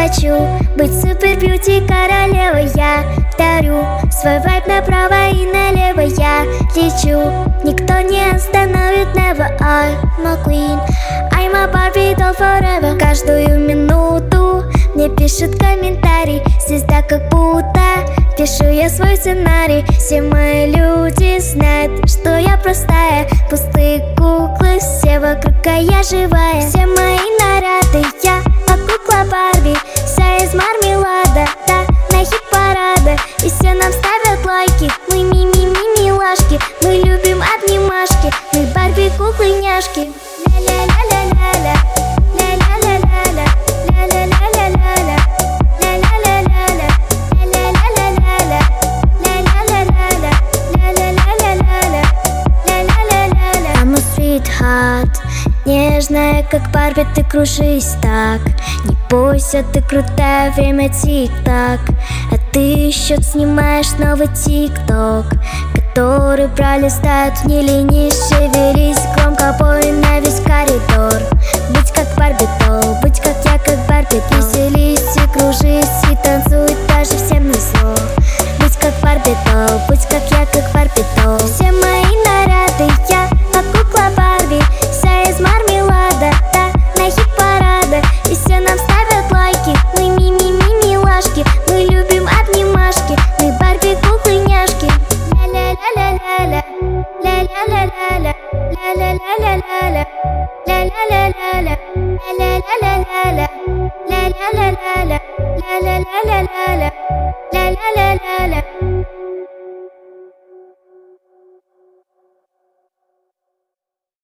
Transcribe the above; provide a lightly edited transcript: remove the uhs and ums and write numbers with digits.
хочу быть супер-бьюти королевой. Я дарю свой вайб направо и налево. Я лечу, никто не остановит. Never, I'm a queen, I'm a Barbie doll forever. Каждую минуту мне пишут комментарий. Звезда как будто пишу я свой сценарий. Все мои люди знают, что я простая. Пустые куклы, все вокруг, а я живая. Все мои наряды, я как кукла Барби, вся из мармелада, да, на хит-парады. И все нам ставят лайки, мы ми-ми-ми-милашки. Мы любим обнимашки, мы Барби куклы-няшки. Ля-ля-ля-ля-ля-ля, ля-ля-ля-ля-ля, ля-ля-ля-ля-ля, ля-ля-ля-ля-ля, ля-ля-ля-ля-ля, ля-ля-ля-ля-ля, ля-ля-ля-ля-ля, ля-ля-ля-ля-ля. I'm a sweetheart, нежная, как Барби, ты кружись так. Не бойся, ты крутая, время тик-так. А ты еще снимаешь новый тик-ток, который пролистают в не шевелись, громко пой на весь коридор. Будь как Барби долл, будь как я, как Барби долл. Веселись и кружись и танцуй даже всем назло. Будь как Барби долл, будь как я, как Барби долл. Все мои наряды, я как кукла Барби, вся из мармелада, да, на хит-парады. И все нам ставят лайки, мы ми-ми-ми-милашки. Мы любим обнимашки, мы Барби куклы-няшки. Ля-ля-ля-ля-ля, ля-ля-ля-ля-ля, ля-ля-ля-ля-ля, ля-ля-ля-ля-ля, ля-ля-ля-ля-ля, ля-ля-ля-ля-ля, ля-ля-ля-ля-ля, ля-ля-ля-ля-ля.